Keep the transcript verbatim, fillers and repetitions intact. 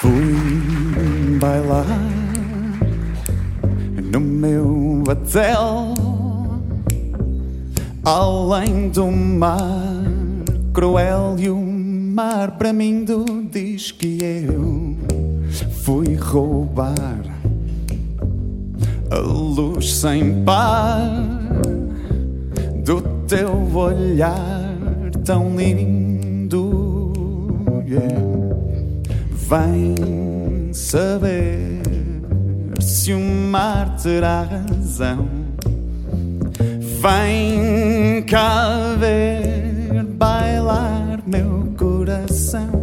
Fui bailar no meu hotel, além do mar cruel, e o mar para mim diz que eu fui roubar a luz sem par do teu olhar tão lindo, yeah. Vem saber se o mar terá razão. Vem cá ver bailar meu coração.